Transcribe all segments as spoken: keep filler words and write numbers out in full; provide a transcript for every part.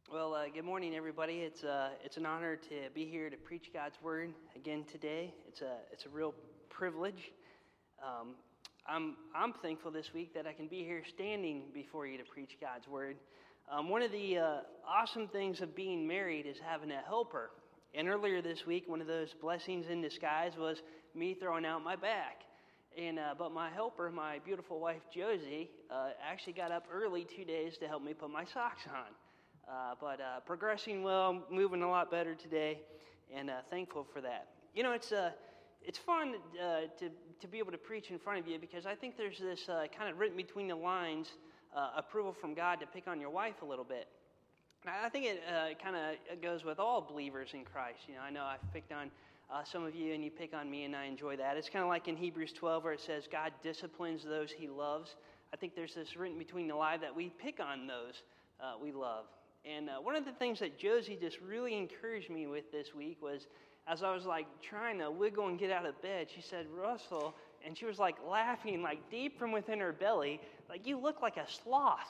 Well, uh, good morning, everybody. It's uh, it's an honor to be here to preach God's word again today. It's a it's a real privilege. Um, I'm I'm thankful this week that I can be here standing before you to preach God's word. Um, one of the uh, awesome things of being married is having a helper. And earlier this week, one of those blessings in disguise was me throwing out my back. And uh, but my helper, my beautiful wife Josie, uh, actually got up early two days to help me put my socks on. Uh, but uh, progressing well, moving a lot better today, and uh, thankful for that. You know, it's uh, it's fun uh, to to be able to preach in front of you because I think there's this uh, kind of written between the lines uh, approval from God to pick on your wife a little bit. And I think it uh, kind of goes with all believers in Christ. You know, I know I've picked on uh, some of you, and you pick on me, and I enjoy that. It's kind of like in Hebrews twelve where it says God disciplines those He loves. I think there's this written between the line that we pick on those uh, we love. And uh, one of the things that Josie just really encouraged me with this week was, as I was like trying to wiggle and get out of bed, she said, "Russell," and she was like laughing, like deep from within her belly, like, "You look like a sloth."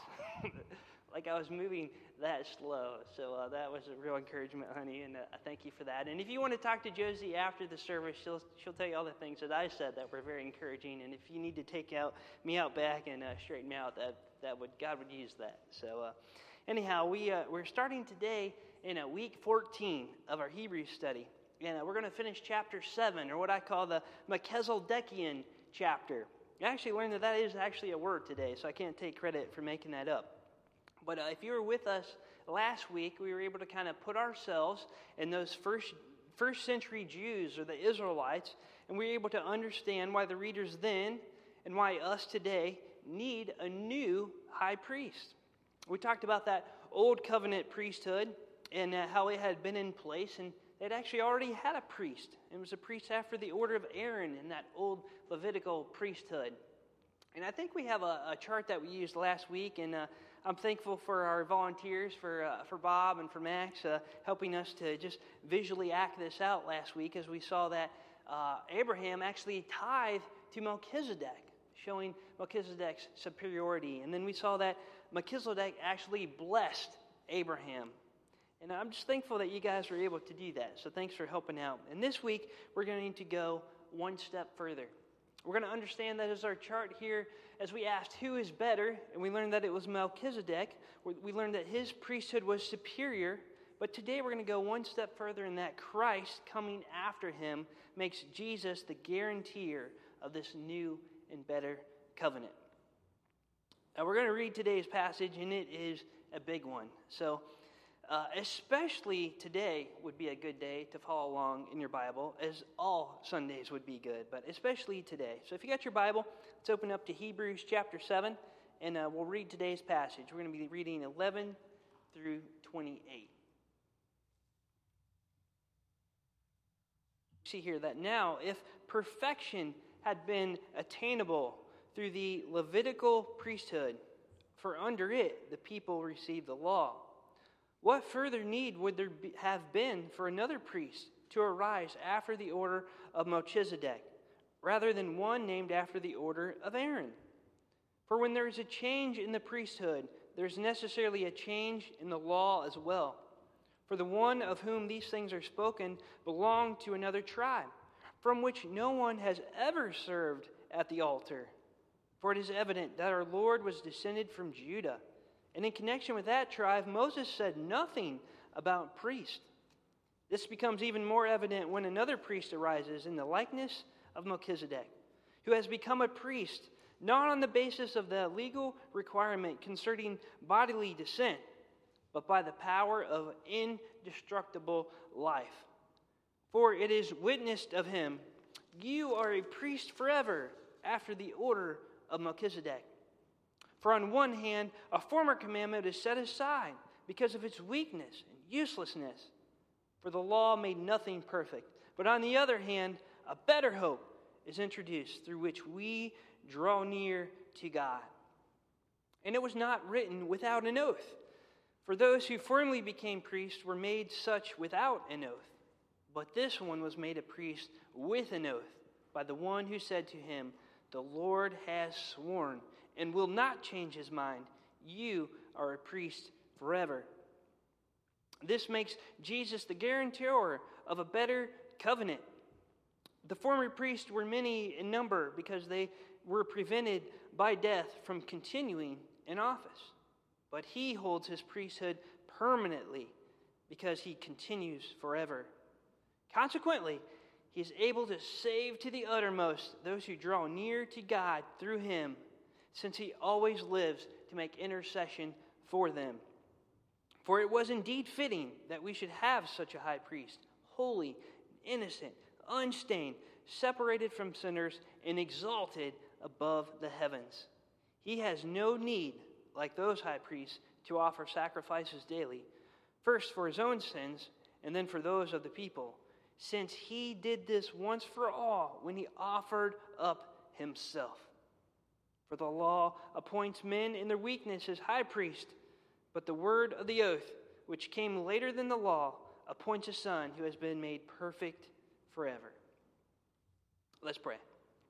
Like I was moving that slow. So uh, that was a real encouragement, honey, and uh, I thank you for that. And if you want to talk to Josie after the service, she'll she'll tell you all the things that I said that were very encouraging. And if you need to take out me out back and uh, straighten me out, that that would God would use that. So. Uh, Anyhow, we, uh, we're starting today in uh, week fourteen of our Hebrews study. And uh, we're going to finish chapter seven, or what I call the Melchizedekian chapter. I actually learned that that is actually a word today, so I can't take credit for making that up. But uh, if you were with us last week, we were able to kind of put ourselves in those first, first century Jews, or the Israelites, and we were able to understand why the readers then and why us today need a new high priest. We talked about that old covenant priesthood and uh, how it had been in place, and they'd actually already had a priest. It was a priest after the order of Aaron in that old Levitical priesthood. And I think we have a, a chart that we used last week, and uh, I'm thankful for our volunteers, for uh, for Bob and for Max, uh, helping us to just visually act this out last week as we saw that uh, Abraham actually tithed to Melchizedek, showing Melchizedek's superiority. And then we saw that Melchizedek actually blessed Abraham. And I'm just thankful that you guys were able to do that. So thanks for helping out. And this week, we're going to go one step further. We're going to understand that as our chart here, as we asked who is better, and we learned that it was Melchizedek. We learned that his priesthood was superior. But today we're going to go one step further in that Christ coming after him makes Jesus the guarantor of this new and better covenant. Now we're going to read today's passage, and it is a big one. So uh, especially today would be a good day to follow along in your Bible, as all Sundays would be good, but especially today. So if you got your Bible, let's open up to Hebrews chapter seven, and uh, we'll read today's passage. We're going to be reading eleven through twenty-eight. See here that now, if perfection had been attainable through the Levitical priesthood, for under it the people received the law, what further need would there be, have been for another priest to arise after the order of Melchizedek, rather than one named after the order of Aaron? For when there is a change in the priesthood, there is necessarily a change in the law as well. For the one of whom these things are spoken belonged to another tribe, from which no one has ever served at the altar. For it is evident that our Lord was descended from Judah. And in connection with that tribe, Moses said nothing about priest. This becomes even more evident when another priest arises in the likeness of Melchizedek, who has become a priest not on the basis of the legal requirement concerning bodily descent, but by the power of indestructible life. For it is witnessed of him, "You are a priest forever after the order of Melchizedek." For on one hand, a former commandment is set aside because of its weakness and uselessness, for the law made nothing perfect. But on the other hand, a better hope is introduced through which we draw near to God. And it was not written without an oath, for those who formerly became priests were made such without an oath. But this one was made a priest with an oath by the one who said to him, "The Lord has sworn and will not change his mind. You are a priest forever." This makes Jesus the guarantor of a better covenant. The former priests were many in number because they were prevented by death from continuing in office. But he holds his priesthood permanently because he continues forever. Consequently, he is able to save to the uttermost those who draw near to God through him, since he always lives to make intercession for them. For it was indeed fitting that we should have such a high priest, holy, innocent, unstained, separated from sinners, and exalted above the heavens. He has no need, like those high priests, to offer sacrifices daily, first for his own sins, and then for those of the people, since he did this once for all when he offered up himself. For the law appoints men in their weakness as high priest, but the word of the oath, which came later than the law, appoints a son who has been made perfect forever. Let's pray.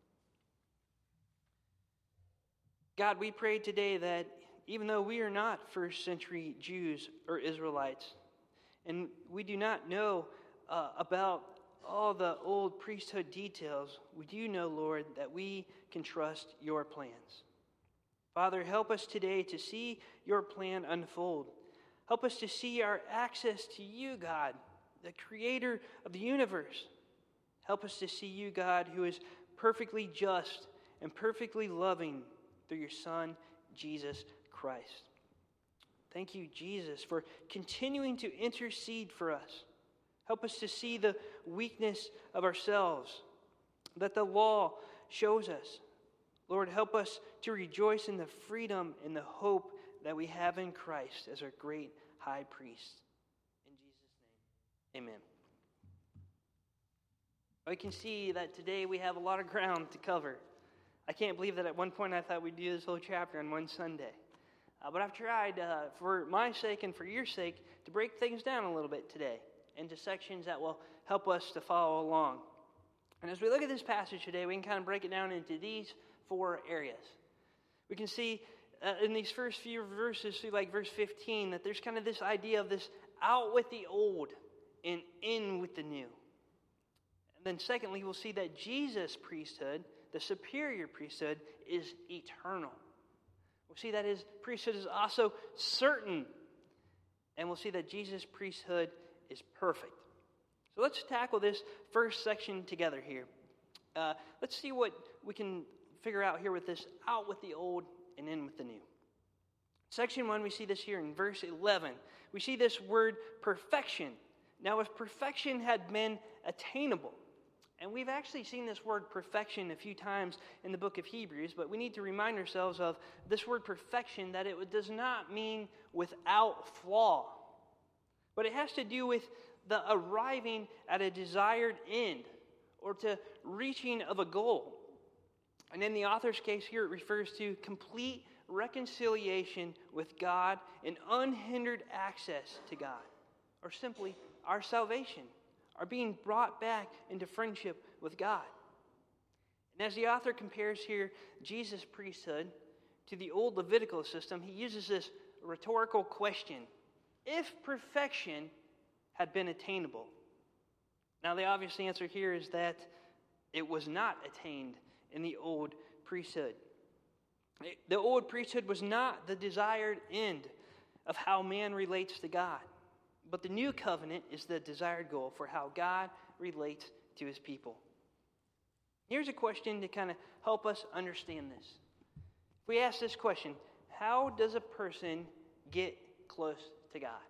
God, we pray today that even though we are not first century Jews or Israelites, and we do not know uh, about all the old priesthood details, we do know, Lord, that we can trust your plans. Father, help us today to see your plan unfold. Help us to see our access to you, God, the creator of the universe. Help us to see you, God, who is perfectly just and perfectly loving through your Son, Jesus Christ. Thank you, Jesus, for continuing to intercede for us. Help us to see the weakness of ourselves that the law shows us. Lord, help us to rejoice in the freedom and the hope that we have in Christ as our great high priest. In Jesus' name, amen. We can see that today we have a lot of ground to cover. I can't believe that at one point I thought we'd do this whole chapter on one Sunday. Uh, but I've tried, uh, for my sake and for your sake, to break things down a little bit today into sections that will help us to follow along. And as we look at this passage today, we can kind of break it down into these four areas. We can see uh, in these first few verses, through like verse fifteen, that there's kind of this idea of this out with the old and in with the new. And then secondly, we'll see that Jesus' priesthood, the superior priesthood, is eternal. We'll see that his priesthood is also certain. And we'll see that Jesus' priesthood is perfect. So let's tackle this first section together here. Uh, let's see what we can figure out here with this out with the old and in with the new. Section one, we see this here in verse eleven. We see this word perfection. Now, if perfection had been attainable, and we've actually seen this word perfection a few times in the book of Hebrews, but we need to remind ourselves of this word perfection, that it does not mean without flaw, but it has to do with the arriving at a desired end or to reaching of a goal. And in the author's case here, it refers to complete reconciliation with God and unhindered access to God, or simply our salvation, our being brought back into friendship with God. And as the author compares here Jesus' priesthood to the old Levitical system, he uses this rhetorical question: if perfection had been attainable. Now, the obvious answer here is that it was not attained in the old priesthood. The old priesthood was not the desired end of how man relates to God, but the new covenant is the desired goal for how God relates to his people. Here's a question to kind of help us understand this. If we ask this question, how does a person get close to God?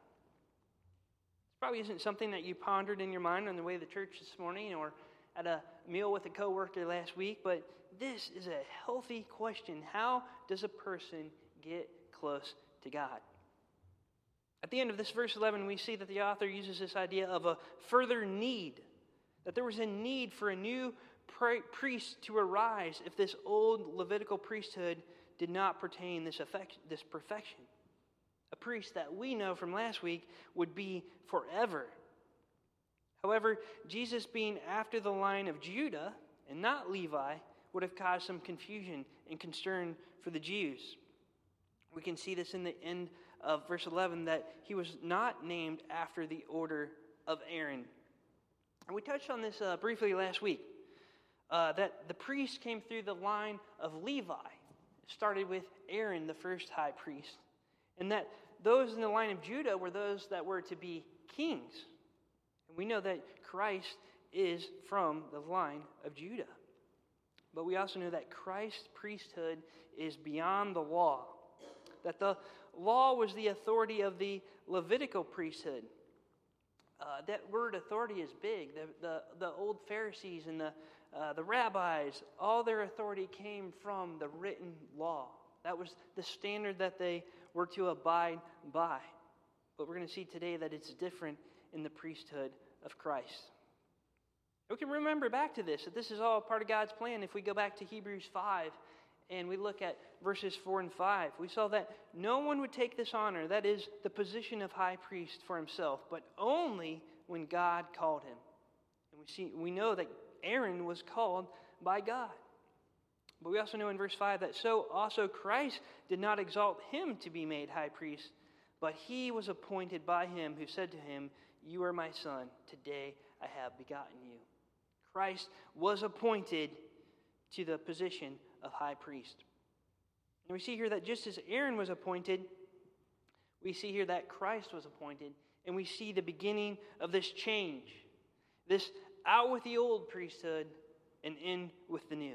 This probably isn't something that you pondered in your mind on the way to the church this morning or at a meal with a coworker last week, but this is a healthy question. How does a person get close to God? At the end of this verse eleven, we see that the author uses this idea of a further need, that there was a need for a new priest to arise if this old Levitical priesthood did not pertain this effect, this perfection. A priest that we know from last week would be forever. However, Jesus being after the line of Judah and not Levi would have caused some confusion and concern for the Jews. We can see this in the end of verse eleven that he was not named after the order of Aaron. And we touched on this uh, briefly last week, uh, that the priest came through the line of Levi. It started with Aaron, the first high priest, and that those in the line of Judah were those that were to be kings. And we know that Christ is from the line of Judah. But we also know that Christ's priesthood is beyond the law. That the law was the authority of the Levitical priesthood. Uh, that word authority is big. The, the, the old Pharisees and the, uh, the rabbis, all their authority came from the written law. That was the standard that they were to abide by. But we're going to see today that it's different in the priesthood of Christ. We can remember back to this, that this is all part of God's plan. If we go back to Hebrews five and we look at verses four and five, we saw that no one would take this honor, that is, the position of high priest, for himself, but only when God called him. And we see, we know that Aaron was called by God. But we also know in verse five that so also Christ did not exalt him to be made high priest, but he was appointed by him who said to him, "You are my son, today I have begotten you." Christ was appointed to the position of high priest. And we see here that just as Aaron was appointed, we see here that Christ was appointed, and we see the beginning of this change. This out with the old priesthood and in with the new.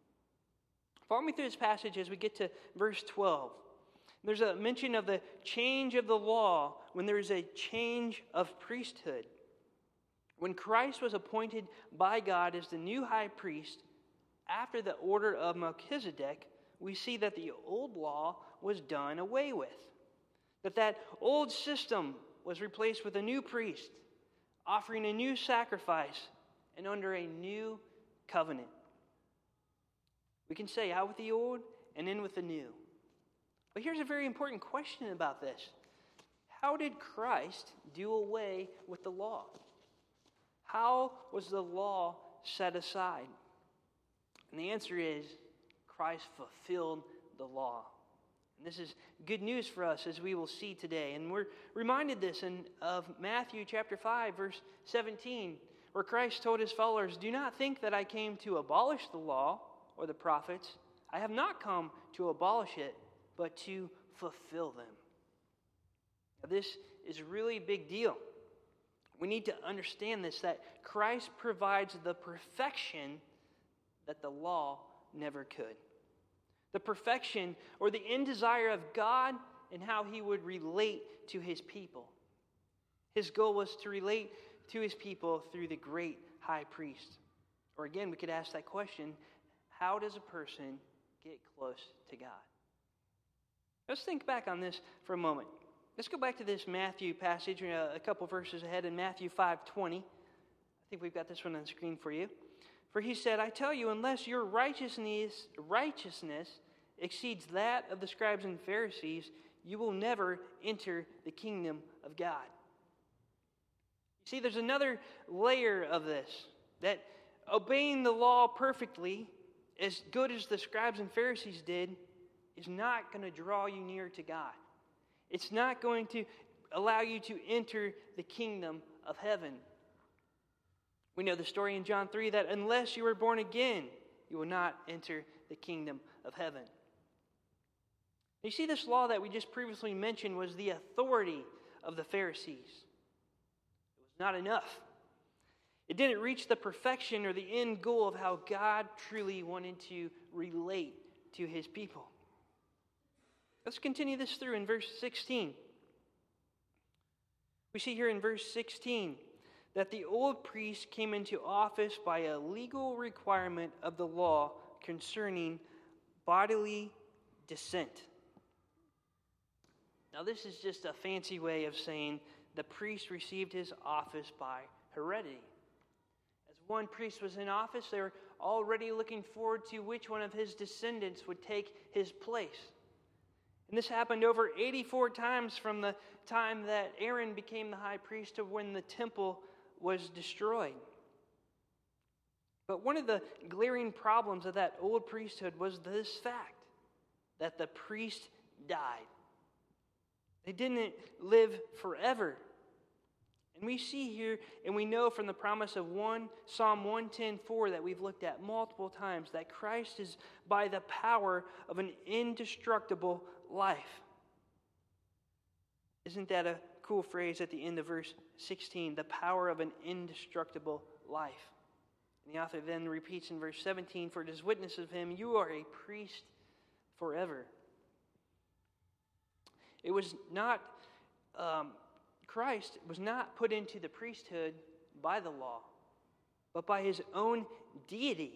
Follow me through this passage as we get to verse twelve. There's a mention of the change of the law when there is a change of priesthood. When Christ was appointed by God as the new high priest, after the order of Melchizedek, we see that the old law was done away with. That that old system was replaced with a new priest, offering a new sacrifice, and under a new covenant. We can say out with the old and in with the new. But here's a very important question about this. How did Christ do away with the law? How was the law set aside? And the answer is Christ fulfilled the law. And this is good news for us, as we will see today. And we're reminded this in of Matthew chapter five, verse seventeen, where Christ told his followers, "Do not think that I came to abolish the law or the prophets. I have not come to abolish it, but to fulfill them." Now, this is a really big deal. We need to understand this, that Christ provides the perfection that the law never could. The perfection or the end desire of God and how he would relate to his people. His goal was to relate to his people through the great high priest. Or again, we could ask that question, how does a person get close to God? Let's think back on this for a moment. Let's go back to this Matthew passage, a couple verses ahead in Matthew five twenty. I think we've got this one on the screen for you. For he said, "I tell you, unless your righteousness, righteousness exceeds that of the scribes and Pharisees, you will never enter the kingdom of God." You see, there's another layer of this, that obeying the law perfectly, as good as the scribes and Pharisees did, is not going to draw you near to God. It's not going to allow you to enter the kingdom of heaven. We know the story in John three that unless you are born again, you will not enter the kingdom of heaven. You see, this law that we just previously mentioned was the authority of the Pharisees. It was not enough. It didn't reach the perfection or the end goal of how God truly wanted to relate to his people. Let's continue this through in verse sixteen. We see here in verse sixteen that the old priest came into office by a legal requirement of the law concerning bodily descent. Now, this is just a fancy way of saying the priest received his office by heredity. As one priest was in office, they were already looking forward to which one of his descendants would take his place. And this happened over eighty-four times from the time that Aaron became the high priest to when the temple was destroyed. But one of the glaring problems of that old priesthood was this fact, that the priest died. They didn't live forever. And we see here, and we know from the promise of one Psalm one ten four that we've looked at multiple times, that Christ is by the power of an indestructible life. Isn't that a cool phrase at the end of verse sixteen? The power of an indestructible life. And the author then repeats in verse seventeen, for it is witness of him, you are a priest forever. It was not... Um, Christ was not put into the priesthood by the law, but by his own deity.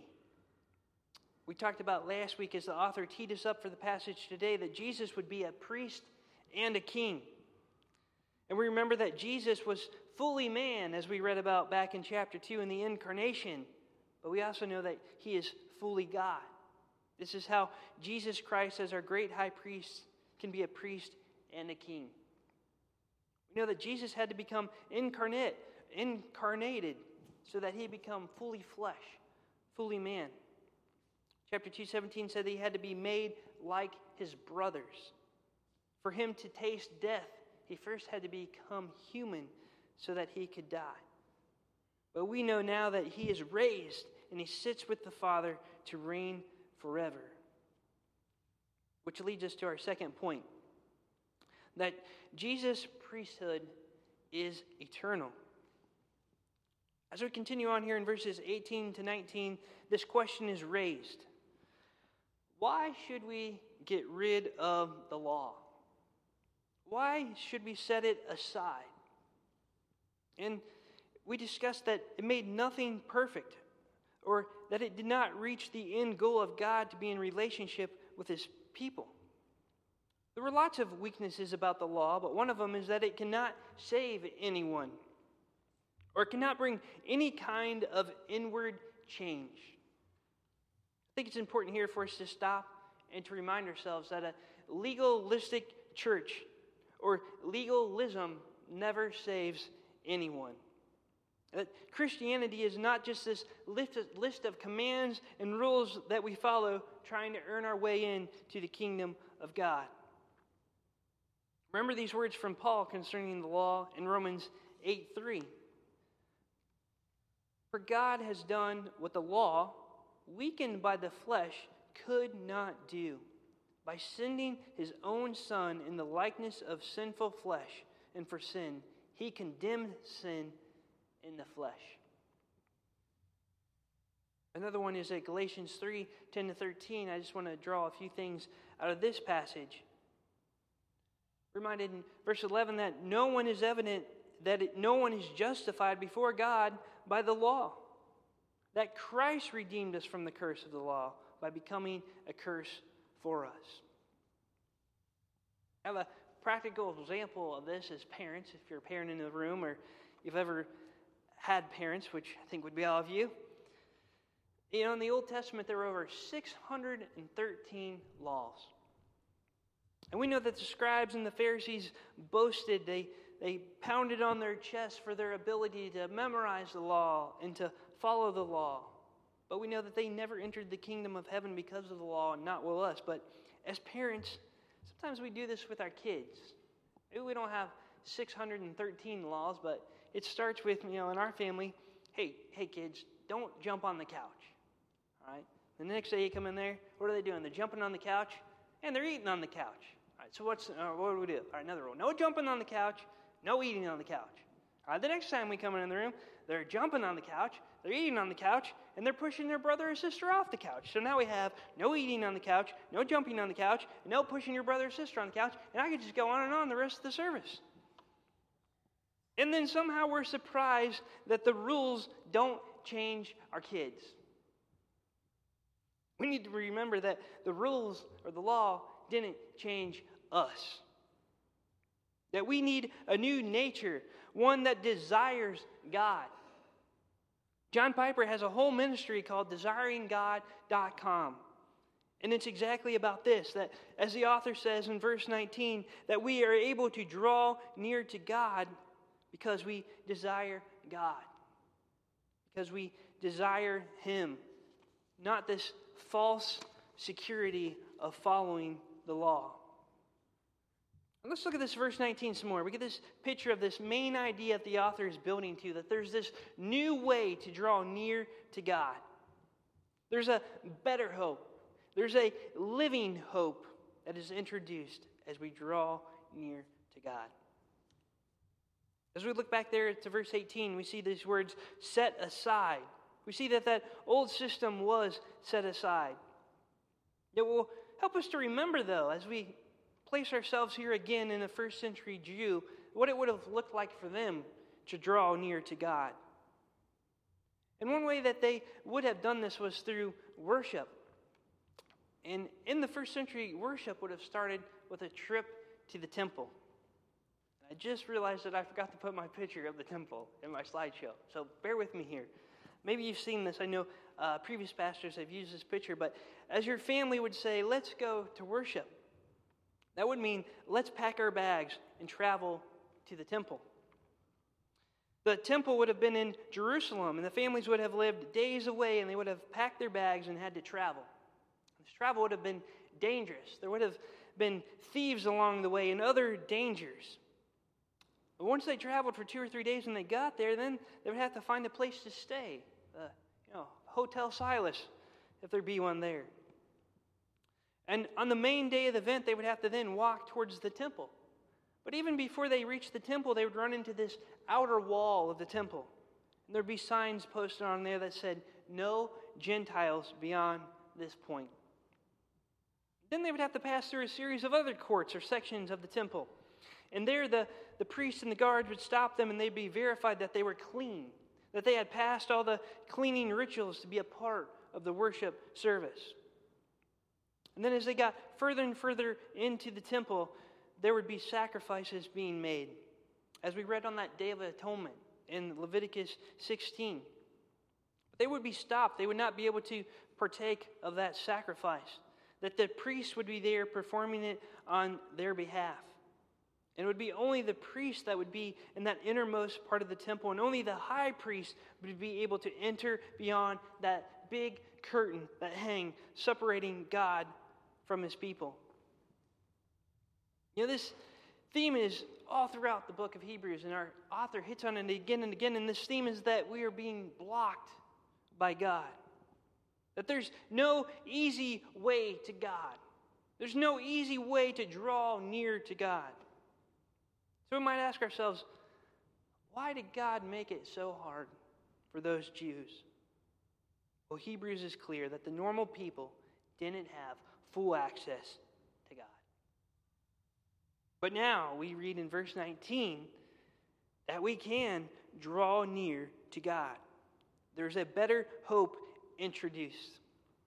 We talked about last week as the author teed us up for the passage today that Jesus would be a priest and a king. And we remember that Jesus was fully man, as we read about back in chapter two in the incarnation, but we also know that he is fully God. This is how Jesus Christ, as our great high priest, can be a priest and a king. We know that Jesus had to become incarnate, incarnated, so that he become fully flesh, fully man. Chapter two seventeen said that he had to be made like his brothers. For him to taste death, he first had to become human so that he could die. But we know now that he is raised and he sits with the Father to reign forever. Which leads us to our second point, that Jesus' priesthood is eternal. As we continue on here in verses eighteen to nineteen, this question is raised. Why should we get rid of the law? Why should we set it aside? And we discussed that it made nothing perfect, or that it did not reach the end goal of God to be in relationship with his people. There were lots of weaknesses about the law, but one of them is that it cannot save anyone, or it cannot bring any kind of inward change. I think it's important here for us to stop and to remind ourselves that a legalistic church or legalism never saves anyone. That Christianity is not just this list of commands and rules that we follow trying to earn our way in to the kingdom of God. Remember these words from Paul concerning the law in Romans eight three. For God has done what the law, weakened by the flesh, could not do, by sending his own Son in the likeness of sinful flesh, and for sin, he condemned sin in the flesh. Another one is at Galatians three ten to thirteen. I just want to draw a few things out of this passage. Reminded in verse eleven that no one is evident, that it, no one is justified before God by the law. That Christ redeemed us from the curse of the law by becoming a curse for us. I have a practical example of this as parents, if you're a parent in the room or you've ever had parents, which I think would be all of you. You know, in the Old Testament there were over six hundred thirteen laws. And we know that the scribes and the Pharisees boasted, they, they pounded on their chests for their ability to memorize the law and to follow the law. But we know that they never entered the kingdom of heaven because of the law, and not will us. But as parents, sometimes we do this with our kids. Maybe we don't have six hundred thirteen laws, but it starts with, you know, in our family, hey, hey kids, don't jump on the couch. All right? The next day you come in there, what are they doing? They're jumping on the couch, and they're eating on the couch. All right, so what's, uh, what do we do? All right, another rule. No jumping on the couch, no eating on the couch. All right, the next time we come in the room, they're jumping on the couch, they're eating on the couch, and they're pushing their brother or sister off the couch. So now we have no eating on the couch, no jumping on the couch, no pushing your brother or sister on the couch, and I could just go on and on the rest of the service. And then somehow we're surprised that the rules don't change our kids. We need to remember that the rules or the law didn't change us. That we need a new nature, one that desires God. John Piper has a whole ministry called desiring god dot com. And it's exactly about this, that as the author says in verse nineteen, that we are able to draw near to God because we desire God. Because we desire Him. Not this false security of following the law. Let's look at this verse nineteen some more. We get this picture of this main idea that the author is building to, that there's this new way to draw near to God. There's a better hope. There's a living hope that is introduced as we draw near to God. As we look back there to verse eighteen, we see these words, set aside. We see that that old system was set aside. It will help us to remember, though, as we place ourselves here again in a first century Jew, what it would have looked like for them to draw near to God. And one way that they would have done this was through worship. And in the first century, worship would have started with a trip to the temple. I just realized that I forgot to put my picture of the temple in my slideshow, so bear with me here. Maybe you've seen this. I know uh, previous pastors have used this picture, but as your family would say, let's go to worship. That would mean let's pack our bags and travel to the temple. The temple would have been in Jerusalem, and the families would have lived days away, and they would have packed their bags and had to travel. This travel would have been dangerous. There would have been thieves along the way and other dangers. But once they traveled for two or three days and they got there, then they would have to find a place to stay. Uh, you know, Hotel Silas, if there be one there. And on the main day of the event, they would have to then walk towards the temple. But even before they reached the temple, they would run into this outer wall of the temple. And there would be signs posted on there that said, no Gentiles beyond this point. Then they would have to pass through a series of other courts or sections of the temple. And there the, the priests and the guards would stop them, and they'd be verified that they were clean, that they had passed all the cleaning rituals to be a part of the worship service. And then as they got further and further into the temple, there would be sacrifices being made. As we read on that Day of Atonement in Leviticus sixteen. But they would be stopped. They would not be able to partake of that sacrifice. That the priest would be there performing it on their behalf. And it would be only the priest that would be in that innermost part of the temple, and only the high priest would be able to enter beyond that big curtain that hang, separating God from his people. You know, this theme is all throughout the book of Hebrews, and our author hits on it again and again, and this theme is that we are being blocked by God. That there's no easy way to God. There's no easy way to draw near to God. So we might ask ourselves, why did God make it so hard for those Jews? Well, Hebrews is clear that the normal people didn't have full access to God. But now we read in verse nineteen that we can draw near to God. There's a better hope introduced.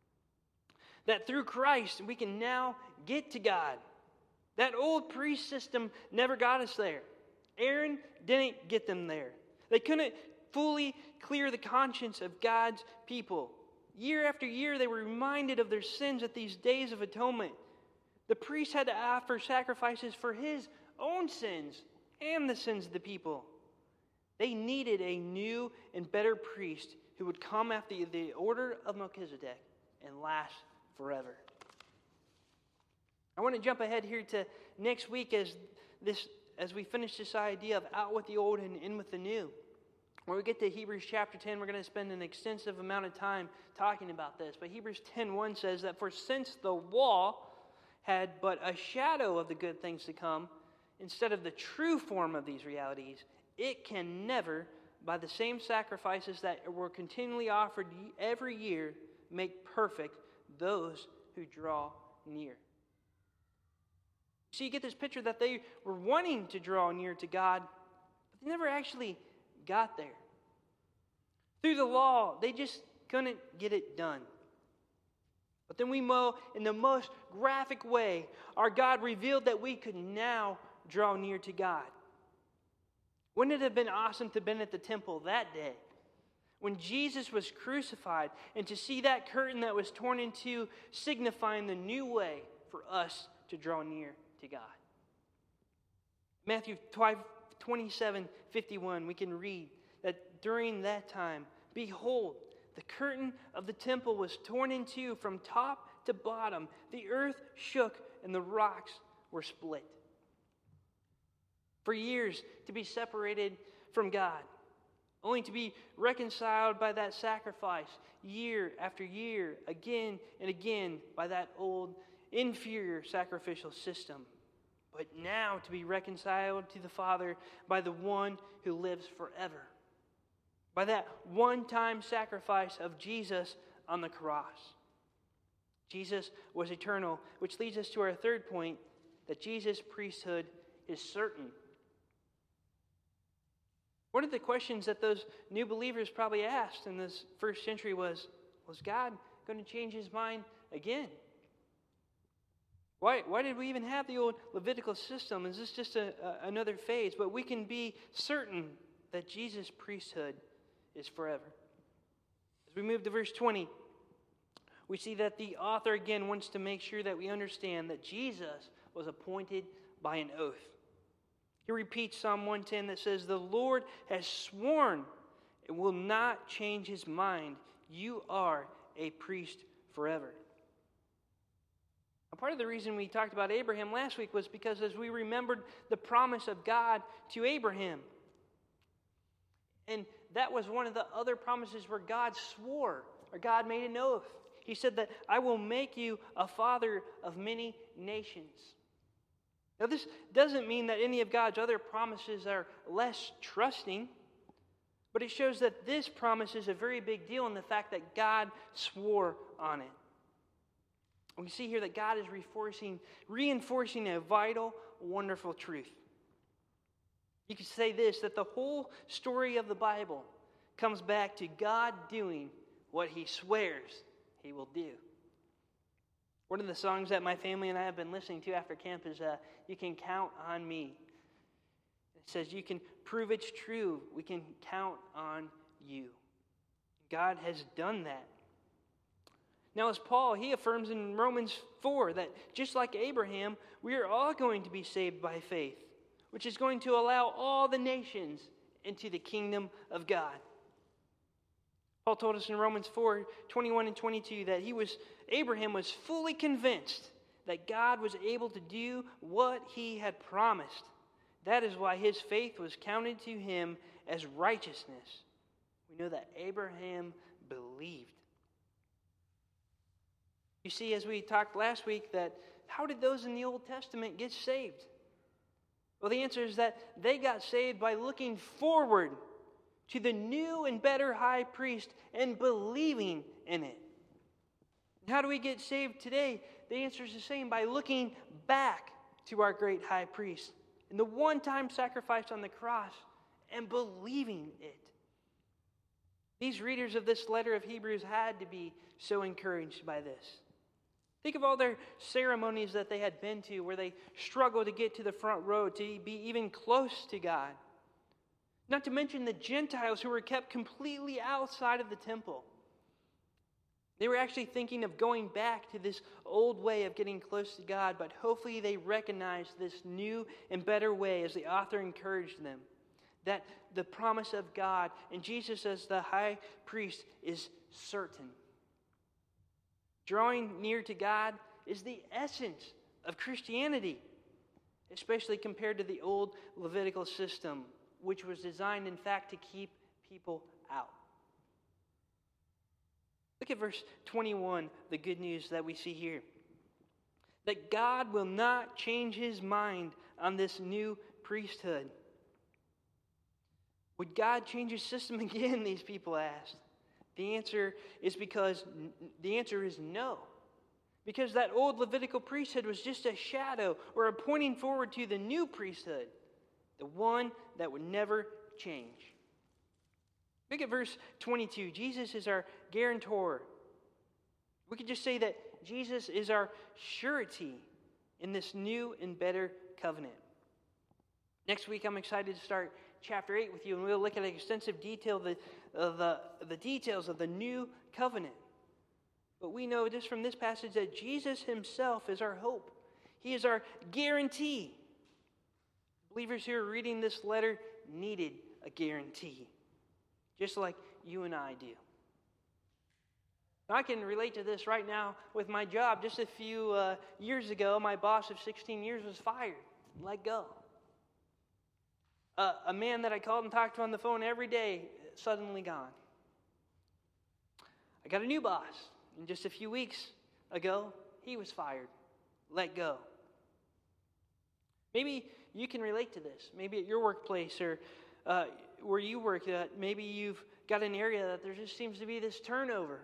That through Christ we can now get to God. That old priest system never got us there. Aaron didn't get them there. They couldn't fully clear the conscience of God's people. Year after year, they were reminded of their sins at these days of atonement. The priest had to offer sacrifices for his own sins and the sins of the people. They needed a new and better priest who would come after the order of Melchizedek and last forever. I want to jump ahead here to next week as this as we finish this idea of out with the old and in with the new. When we get to Hebrews chapter ten, we're going to spend an extensive amount of time talking about this. But Hebrews ten one says that for since the law had but a shadow of the good things to come, instead of the true form of these realities, it can never, by the same sacrifices that were continually offered every year, make perfect those who draw near. So you get this picture that they were wanting to draw near to God, but they never actually got there. Through the law, they just couldn't get it done. But then we know, in the most graphic way, our God revealed that we could now draw near to God. Wouldn't it have been awesome to have been at the temple that day when Jesus was crucified and to see that curtain that was torn in two, signifying the new way for us to draw near to God? Matthew twenty-seven fifty-one, we can read that during that time, behold, the curtain of the temple was torn in two from top to bottom. The earth shook and the rocks were split. For years to be separated from God, only to be reconciled by that sacrifice year after year, again and again by that old inferior sacrificial system. But now to be reconciled to the Father by the one who lives forever, by that one-time sacrifice of Jesus on the cross. Jesus was eternal, which leads us to our third point, that Jesus' priesthood is certain. One of the questions that those new believers probably asked in this first century was, was God going to change his mind again? Why, why did we even have the old Levitical system? Is this just a, a, another phase? But we can be certain that Jesus' priesthood is forever. As we move to verse twenty, we see that the author again wants to make sure that we understand that Jesus was appointed by an oath. He repeats Psalm one ten that says, "The Lord has sworn and will not change his mind. You are a priest forever." A part of the reason we talked about Abraham last week was because as we remembered the promise of God to Abraham. And that was one of the other promises where God swore, or God made an oath. He said that, "I will make you a father of many nations." Now, this doesn't mean that any of God's other promises are less trusting, but it shows that this promise is a very big deal in the fact that God swore on it. We see here that God is reinforcing, reinforcing a vital, wonderful truth. You could say this, that the whole story of the Bible comes back to God doing what he swears he will do. One of the songs that my family and I have been listening to after camp is uh, "You Can Count on Me." It says, "You can prove it's true. We can count on you." God has done that. Now, as Paul, he affirms in Romans four that just like Abraham, we are all going to be saved by faith, which is going to allow all the nations into the kingdom of God. Paul told us in Romans four, twenty-one and twenty-two that he was Abraham was fully convinced that God was able to do what he had promised. That is why his faith was counted to him as righteousness. We know that Abraham believed. You see, as we talked last week, that how did those in the Old Testament get saved? Well, the answer is that they got saved by looking forward to the new and better high priest and believing in it. How do we get saved today? The answer is the same, by looking back to our great high priest and the one-time sacrifice on the cross and believing it. These readers of this letter of Hebrews had to be so encouraged by this. Think of all their ceremonies that they had been to where they struggled to get to the front row, to be even close to God. Not to mention the Gentiles who were kept completely outside of the temple. They were actually thinking of going back to this old way of getting close to God, but hopefully they recognized this new and better way as the author encouraged them. That the promise of God and Jesus as the high priest is certain. Drawing near to God is the essence of Christianity, especially compared to the old Levitical system, which was designed, in fact, to keep people out. Look at verse twenty-one, the good news that we see here. That God will not change his mind on this new priesthood. Would God change his system again, these people asked. The answer is because the answer is no. Because that old Levitical priesthood was just a shadow or a pointing forward to the new priesthood, the one that would never change. Look at verse twenty-two. Jesus is our guarantor. We could just say that Jesus is our surety in this new and better covenant. Next week, I'm excited to start chapter eight with you, and we'll look at an extensive detail of the, of the, the details of the new covenant. But we know just from this passage that Jesus himself is our hope. He is our guarantee. Believers who are reading this letter needed a guarantee, just like you and I do. Now, I can relate to this right now with my job. Just a few uh, years ago, my boss of sixteen years was fired and let go. Uh, a man that I called and talked to on the phone every day, suddenly gone. I got a new boss. And just a few weeks ago, he was fired, let go. Maybe you can relate to this. Maybe at your workplace or uh, where you work, uh, maybe you've got an area that there just seems to be this turnover.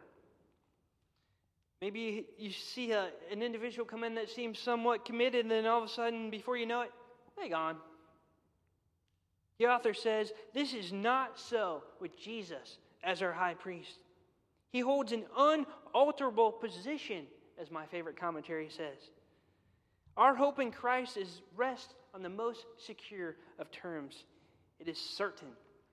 Maybe you see a, an individual come in that seems somewhat committed, and then all of a sudden, before you know it, they're gone. The author says, this is not so with Jesus as our high priest. He holds an unalterable position, as my favorite commentary says. Our hope in Christ is rest on the most secure of terms. It is certain.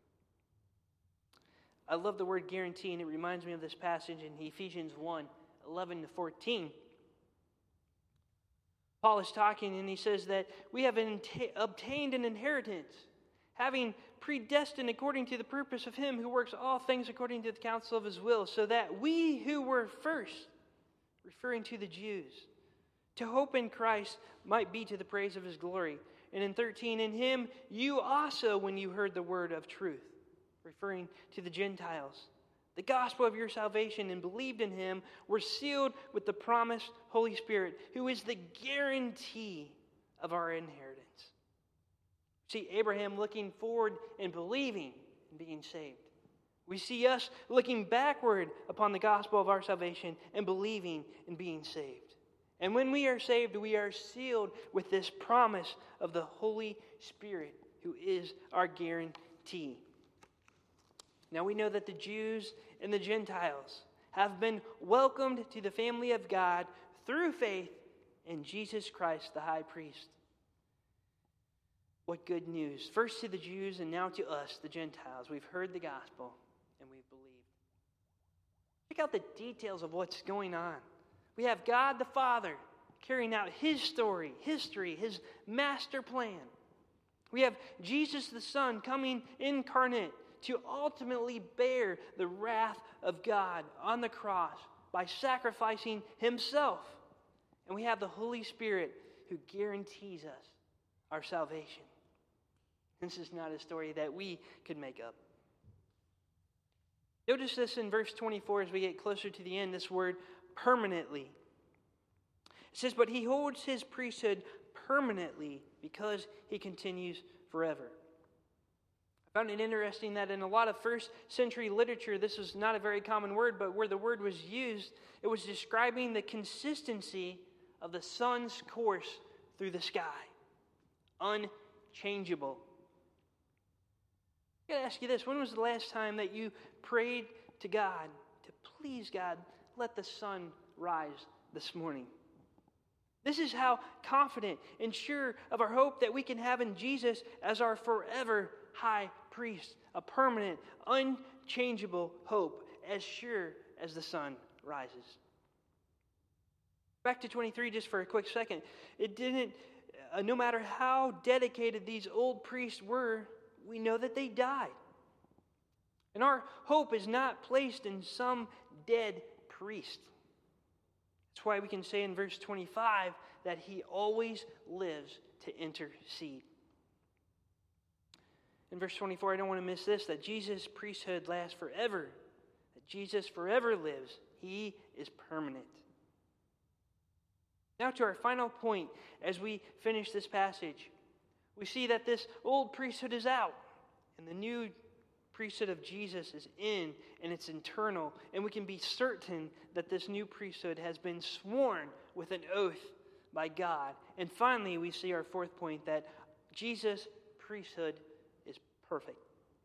I love the word guarantee, and it reminds me of this passage in Ephesians one, eleven to fourteen. Paul is talking, and he says that we have obtained an inheritance, having predestined according to the purpose of him who works all things according to the counsel of his will, so that we who were first, referring to the Jews, to hope in Christ might be to the praise of his glory. And in thirteen, in him you also, when you heard the word of truth, referring to the Gentiles, the gospel of your salvation, and believed in him, were sealed with the promised Holy Spirit, who is the guarantee of our inheritance. See Abraham looking forward and believing and being saved. We see us looking backward upon the gospel of our salvation and believing and being saved. And when we are saved, we are sealed with this promise of the Holy Spirit, who is our guarantee. Now we know that the Jews and the Gentiles have been welcomed to the family of God through faith in Jesus Christ, the high priest. What good news. First to the Jews and now to us, the Gentiles. We've heard the gospel and we've believed. Check out the details of what's going on. We have God the Father carrying out his story, history, his master plan. We have Jesus the Son coming incarnate to ultimately bear the wrath of God on the cross by sacrificing himself. And we have the Holy Spirit who guarantees us our salvation. This is not a story that we could make up. Notice this in verse twenty-four as we get closer to the end, this word permanently. It says, but he holds his priesthood permanently because he continues forever. I found it interesting that in a lot of first century literature, this was not a very common word, but where the word was used, it was describing the consistency of the sun's course through the sky. Unchangeable. I gotta ask you this, when was the last time that you prayed to God to please God, let the sun rise this morning? This is how confident and sure of our hope that we can have in Jesus as our forever high priest, a permanent, unchangeable hope, as sure as the sun rises. Back to twenty-three just for a quick second. It didn't, uh, no matter how dedicated these old priests were, we know that they died. And our hope is not placed in some dead priest. That's why we can say in verse twenty-five that he always lives to intercede. In verse twenty-four, I don't want to miss this, that Jesus' priesthood lasts forever. That Jesus forever lives. He is permanent. Now to our final point as we finish this passage. We see that this old priesthood is out, and the new priesthood of Jesus is in, and it's internal. And we can be certain that this new priesthood has been sworn with an oath by God. And finally, we see our fourth point, that Jesus' priesthood is perfect.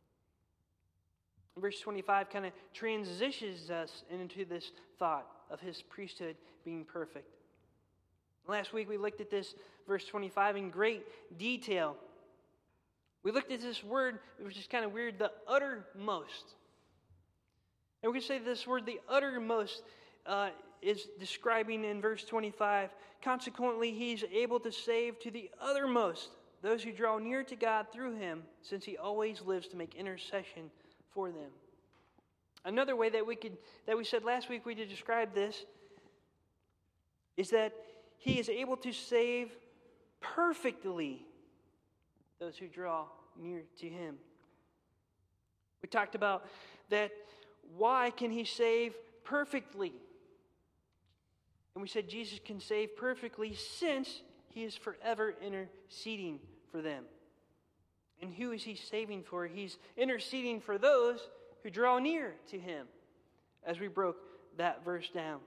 Verse twenty-five kind of transitions us into this thought of his priesthood being perfect. Last week we looked at this verse twenty-five in great detail. We looked at this word, which is kind of weird, the uttermost. And we can say this word, the uttermost, uh, is describing in verse twenty-five, consequently he's able to save to the uttermost those who draw near to God through him, since he always lives to make intercession for them. Another way that we could that we said last week we could describe this is that he is able to save perfectly those who draw near to Him. We talked about that why can He save perfectly? And we said Jesus can save perfectly since He is forever interceding for them. And who is He saving for? He's interceding for those who draw near to Him, as we broke that verse down.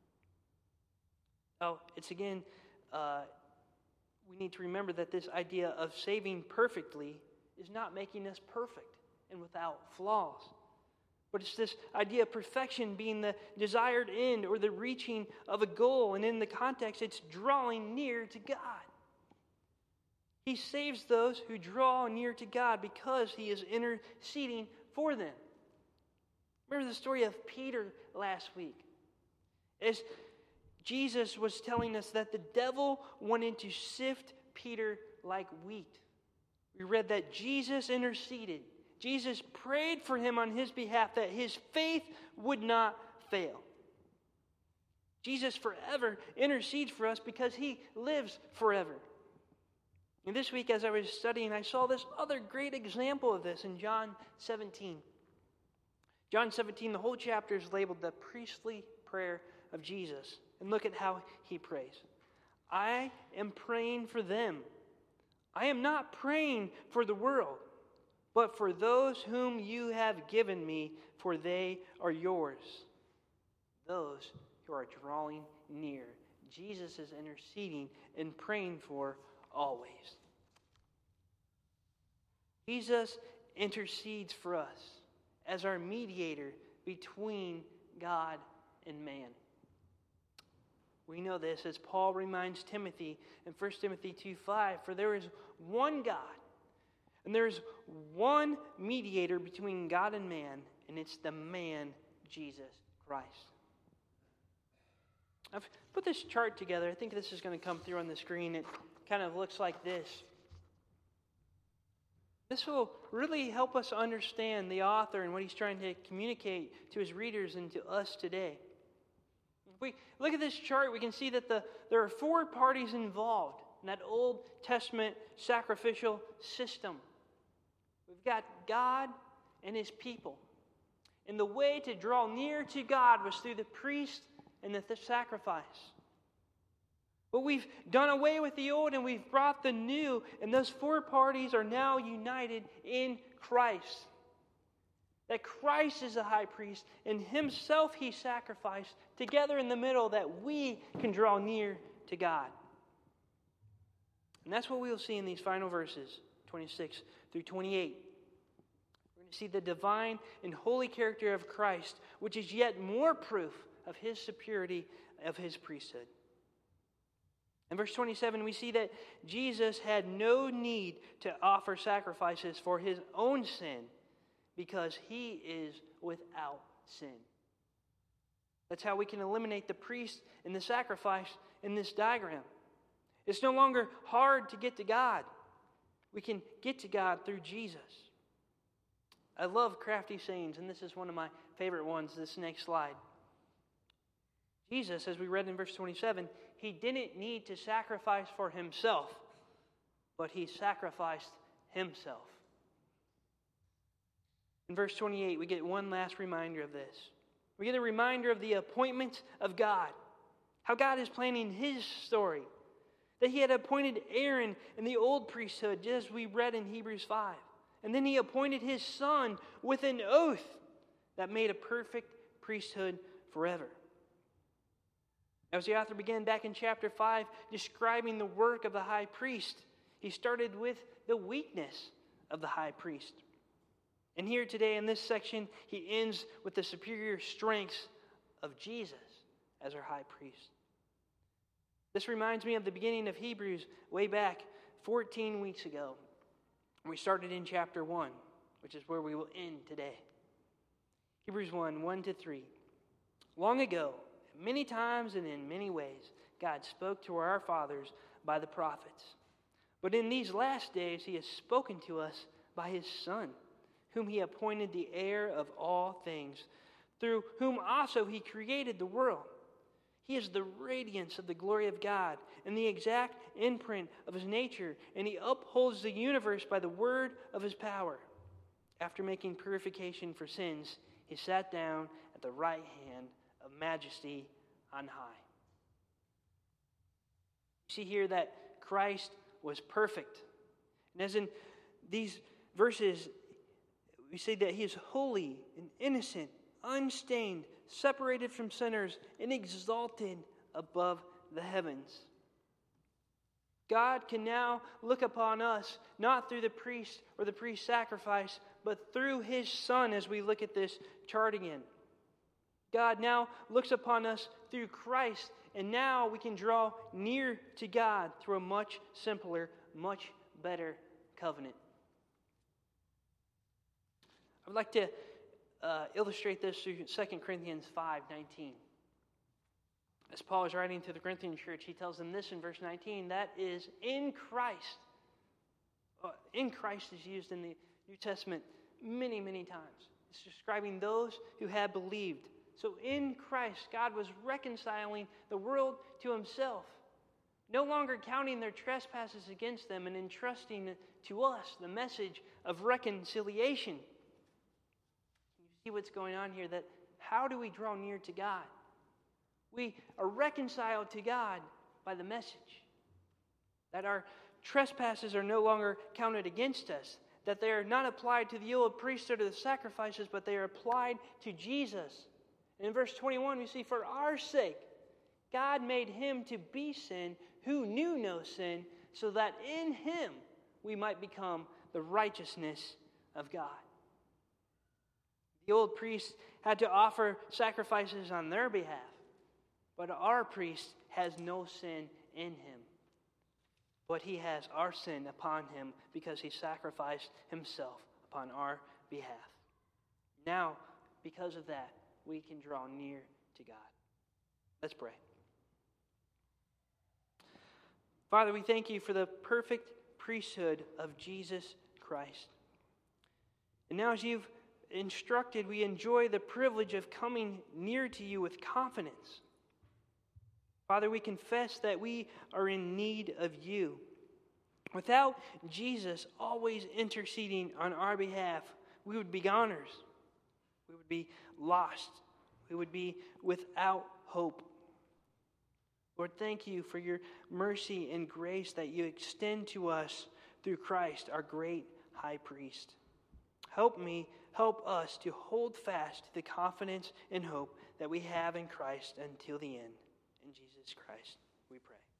Oh, it's again, uh, we need to remember that this idea of saving perfectly is not making us perfect and without flaws. But it's this idea of perfection being the desired end or the reaching of a goal. And in the context, it's drawing near to God. He saves those who draw near to God because He is interceding for them. Remember the story of Peter last week? As Jesus was telling us that the devil wanted to sift Peter like wheat. We read that Jesus interceded. Jesus prayed for him on his behalf that his faith would not fail. Jesus forever intercedes for us because He lives forever. And this week as I was studying, I saw this other great example of this in John seventeen. John seventeen, the whole chapter is labeled the priestly prayer of Jesus. And look at how He prays. I am praying for them. I am not praying for the world, but for those whom you have given me, for they are yours. Those who are drawing near. Jesus is interceding and praying for always. Jesus intercedes for us as our mediator between God and man. We know this as Paul reminds Timothy in First Timothy two five, for there is one God, and there is one mediator between God and man, and it's the man, Jesus Christ. I've put this chart together. I think this is going to come through on the screen. It kind of looks like this. This will really help us understand the author and what he's trying to communicate to his readers and to us today. If we look at this chart, we can see that the, there are four parties involved in that Old Testament sacrificial system. We've got God and His people. And the way to draw near to God was through the priest and the, the sacrifice. But we've done away with the old and we've brought the new, and those four parties are now united in Christ. That Christ is the high priest, and Himself He sacrificed together in the middle that we can draw near to God. And that's what we will see in these final verses, twenty-six through twenty-eight. We're going to see the divine and holy character of Christ, which is yet more proof of His superiority of His priesthood. In verse twenty-seven, we see that Jesus had no need to offer sacrifices for His own sin because He is without sin. That's how we can eliminate the priest and the sacrifice in this diagram. It's no longer hard to get to God. We can get to God through Jesus. I love crafty sayings, and this is one of my favorite ones, this next slide. Jesus, as we read in verse twenty-seven, He didn't need to sacrifice for Himself, but He sacrificed Himself. In verse twenty-eight, we get one last reminder of this. We get a reminder of the appointment of God. How God is planning His story. That He had appointed Aaron in the old priesthood, just as we read in Hebrews five. And then He appointed His Son with an oath that made a perfect priesthood forever. As the author began back in chapter five, describing the work of the high priest, he started with the weakness of the high priest. And here today in this section, he ends with the superior strengths of Jesus as our high priest. This reminds me of the beginning of Hebrews way back fourteen weeks ago. We started in chapter one, which is where we will end today. Hebrews one, one to three. Long ago, many times and in many ways, God spoke to our fathers by the prophets. But in these last days, He has spoken to us by His Son, whom He appointed the heir of all things, through whom also He created the world. He is the radiance of the glory of God and the exact imprint of his nature, and he upholds the universe by the word of his power. After making purification for sins, he sat down at the right hand of majesty on high. You see here that Christ was perfect. And as in these verses, we say that he is holy and innocent, unstained, separated from sinners, and exalted above the heavens. God can now look upon us, not through the priest or the priest's sacrifice, but through his Son, as we look at this chart again. God now looks upon us through Christ, and now we can draw near to God through a much simpler, much better covenant. I would like to uh, illustrate this through Second Corinthians five nineteen. As Paul is writing to the Corinthian church, he tells them this in verse nineteen, that is, in Christ. Uh, in Christ is used in the New Testament many, many times. It's describing those who have believed. So in Christ, God was reconciling the world to himself, no longer counting their trespasses against them and entrusting to us the message of reconciliation. You see what's going on here? That how do we draw near to God? We are reconciled to God by the message. That our trespasses are no longer counted against us. That they are not applied to the old priesthood of the sacrifices, but they are applied to Jesus. In verse twenty-one, we see, for our sake, God made him to be sin who knew no sin, so that in him we might become the righteousness of God. The old priests had to offer sacrifices on their behalf, but our priest has no sin in him. But he has our sin upon him because he sacrificed himself upon our behalf. Now, because of that, we can draw near to God. Let's pray. Father, we thank you for the perfect priesthood of Jesus Christ. And now as you've instructed, we enjoy the privilege of coming near to you with confidence. Father, we confess that we are in need of you. Without Jesus always interceding on our behalf, we would be goners. We would be lost. We would be without hope. Lord, thank you for your mercy and grace that you extend to us through Christ, our great high priest. Help me, help us to hold fast to the confidence and hope that we have in Christ until the end. In Jesus Christ, we pray.